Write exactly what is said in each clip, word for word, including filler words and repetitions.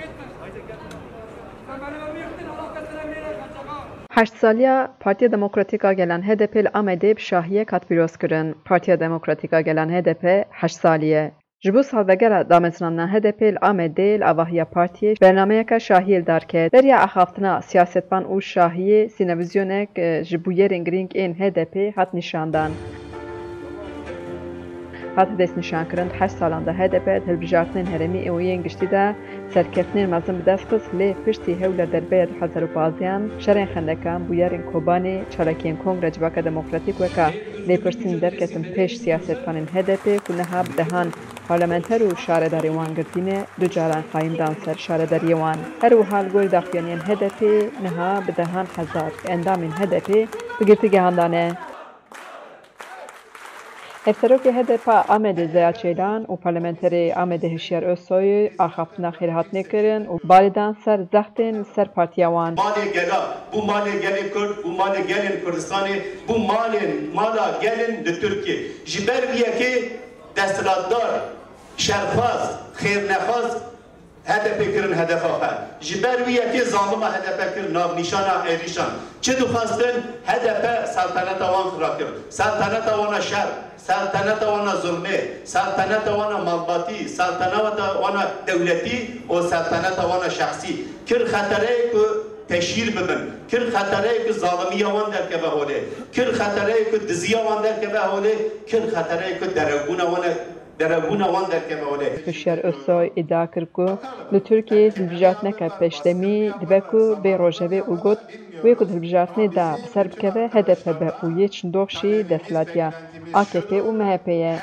هشت سالیه پارتی دموکراتیکا گلن هدپ الامده بشاهیه کات بیروز کرن. پارتی دموکراتیکا گلن هدپ هشت سالیه. جبو سالوگر دامزران هدپ الامده الاواهی پارتی برنامه که شاهی دار که دریا اخافتنا سیاستبان او شاهی سینویزیونک جبوی رنگرینگ این هدپ هات نشاندان. هات دست نشان کرند هشت سالانده هدپ تلویزیون هرمی اویین گشتی ده سرکفتن مزن بدست قص لی پشتی هول دربه دو هزار و پانزده شرین خندکان بویارین کوبانی چالکین کنگره جواک دموکراتیک وکا لی پرسین درکتن پیش سیاست پانین هدپ کنها بدهان پارلمانتر و شارداری وان گرتینه دو جاران قایم دانسر شارداری وان هر و حال گوی داخلین هدپ نها بدهان هزار اندامین هدپ بگرتی گهاندانه. افسروکی هدپ آمده زیاد چیلان و پارلمانتری آمده هشیار اوسوی آخافتنا خیرهات نکرن و باردان سر زختن سر پارتیوان. مالی گلا، بو مالی گلین کرد، بو مالی گلین کردستانی، بو مالی مالا گلین د ترکیه. جبر بیه که دستلاتدار، شرفاز، خیرنخواز هدف کرن هدف آخر. جبر بیه که ظالم هدف کرن نام نشانه ایریشان. چه دو خواستن هدف سلطنت آوان خراب کرد. سلطنت آوان شر. سلطنت وانا ظلمه، سلطنت وانا مالباتی، سلطنت وانا دولتی و سلطنت وانا شخصی. کر خطره که تشهیر ببن، کر خطره که ظالمی وان در که بهوله، کر خطره که دزی وان در که بهوله، کر خطره که درگون وانا درگون وان در که بهوله. هشیار اوسوی ادعا کرد که لترکیه تلویزیون نکرد پشتمی دبکو به روجبه اوگود وی که تلویزیون دا بسر بکوه هدف به اویه چندوخشی دستلاتیا آ کی پی و مهپیه.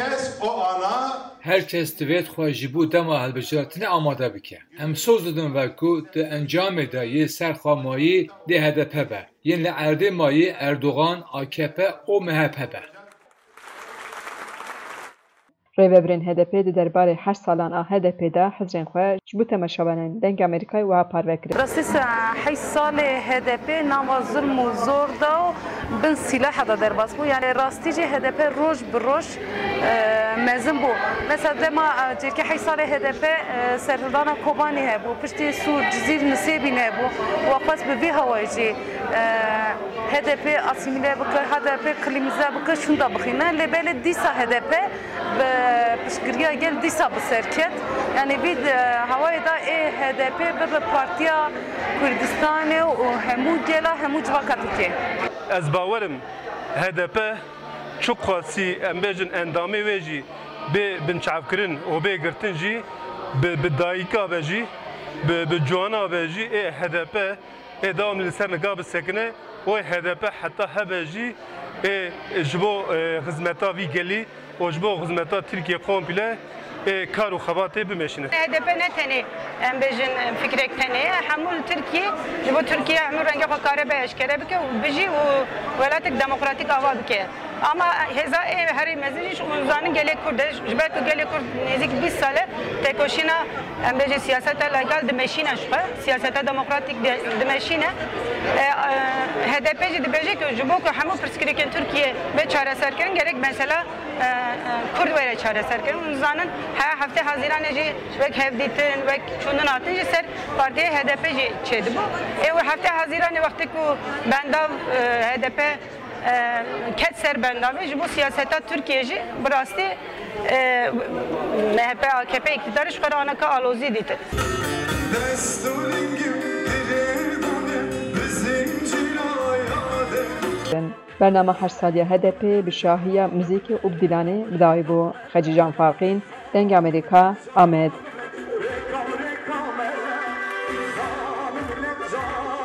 herkes divêt xwe ji bo dema hilbijartinê amade bike. Em soz didin veku di encamê de yê serxa mayî dê H D P be. Yên li erdê mayî Erdogan, A K P û M H P be. Rêveberên H D P di derbarê heşt salan a H D P de hizrên xwe ji bo temaşevanên deng Amerîkayê wiha parve kirin. Rastî heşt salê H D P nava zulm û zor da û bin sîlaha da derbas bû. Yani rastî jî H D P roj bi roj mezin bû. Mesela dema cêkî heşt salê H D P serhildana Kobanî hebû, piştî Sûr Cizîr Nisêbîn hebû. Wa xwest bi vî hewayê jî H D P asîmîle bike, H D P qilîmize bike, şûn da bixîne. Lê belê dîsa H D P piştgiriya gel dîsa bi serket. Yani vî hewayê da ê H D P bibe Partiya Kurdistanê û hemû gela hemû civaka Tirkiye. Ez bawerim H D P çok xwasî em bêjin endamê wê jî bê binçavkirin û bê girtin jî bi dayîka ve jî bi cwana ve jî ê H D P ê dawam li ser nika bisekine û H D P heta hebe jî ê ji bo xizmeta vî gelî û ji bo xizmeta Tirkiye komple ê kar û xebatê bimeşine. H D P ne tenê em bêjin fikrek tenê hemû li Tirkiye ji bo Tirkiye hemû rengê xwe kare be eşkere bike û bijî û welatek demokratîk ava bike. Ama heza ev herî mezin jî zanin gelek Kurd e ji ber ku gelek Kurd nêzik bîst sal e têkoşîna em bêjin siyaseta legal dimeşîne ji xwe siyaseta demokratîk dimeşîne. H D P jî dibêje ku ji bo ku hemû pirsgirêkên Tirkiye bê çareserkirin gerek mesela Kurd were çareserkirin zanin her hafte Haziranê jî wek hevdîtin wek çûndin hatin jî ser Partiya H D P jî çêdibû. Ê hafte Haziranê wextê ku bendav H D P ket ser bendavê ji bo siyaseta Tirkiye jî bi rastî M H P A K P iktidarê ji xwe re aneka alozî dîtin. برنامه هشت سالیه H D P به شاهی موزیک و بدیلانه بدایی بو خجی جان فارقین دنگ امریکا آمد.